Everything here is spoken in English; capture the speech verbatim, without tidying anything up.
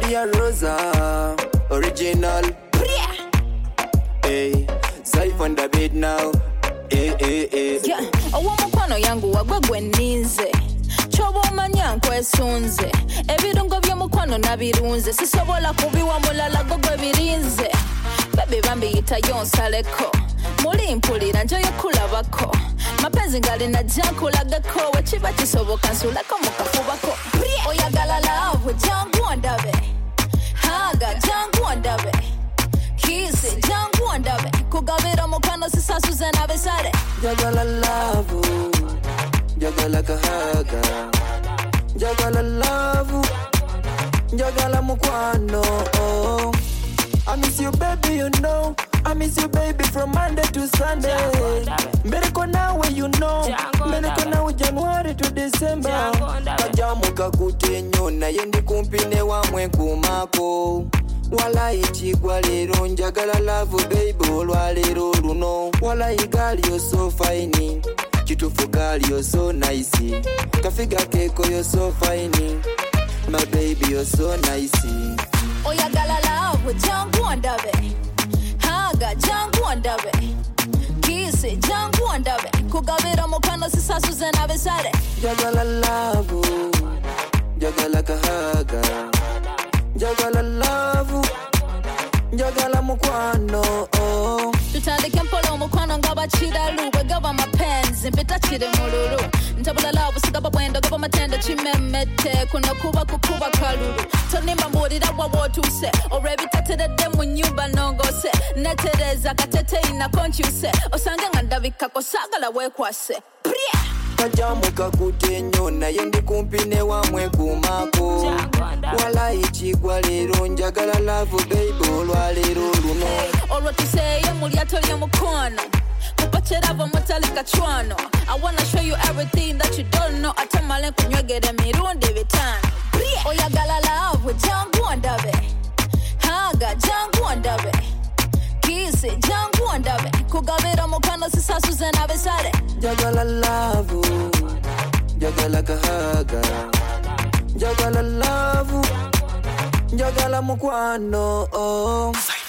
me a Rosa, original. Hey, safe on the bed now. Hey, hey, hey. Yeah, owo mukwano yangu wagwegwe ninze. Chobo manya nkwesunze. Ebirungo by'omukwano nabirunze. Sisobola kubiwa mulala gogwe birinze. Baby bambi yita yonsaleko. Muli mpulira njoyo kulabako. Mapenzi ngali na jankulagako. Wechiba kisoboka nsulako mukafubako. Oyagala love jangu ndabe. Haga jangu ndabe. Kisi jangu ndabe. Kugabira mukwano sisasuze nabesare. Jagala love, jagala kahaga. Jagala love, jagala mukwano. Oh. I miss you baby, you know. I miss you baby from Monday to Sunday. Mbereko nawe you know. Mbereko nawe January to December. Kajamuka kutenyo na yendi kumpine wa mwenkumako. Wala ichigwa lero njagala love baby olwa lero luno. Wala igali you're so fine. Chitufu gali you're so nice. Kafiga keko you're so fine. My baby you're so nice. Oyagala love jangu ndabe. Haga jangu ndabe. Kisi jangu ndabe. Kugabira mukwano sisasuze nabesare. Jagala love, jagala kahaga. Jagala love, jagala mukwano. Oh. Tutandike mpolo mukwano ngaba chiralu. Wegaba mapenzi mpita chire mululu. Ntabula love sigaba bwendo gaba matenda chimemete. Kuno kuba kukuba kalulu. Tonimba mburira wawotuse. Orebi taterede mu nyumba nongose. Netereza katete ina konchuse. Osange ngandabika kosagala wekwase. Priya! Kajamuka kutenyo na yendi kumpine wa mwenkumako. Wala ichigwa lero njagala love baby olwa lero luno. Olwa tuseye mulyato lyomukwano. Kupachera mutalika chwano. I wanna show you everything that you don't know. Atamale kunywegere mirundi bitano. Oyagala love jangu ndabe. Haga jangu ndabe. Kisi jangu ndabe. Kugabira mukwano sisasuze nabesare. Jagala love, jagala kahaga. Jagala love, jagala mukwano. Oh.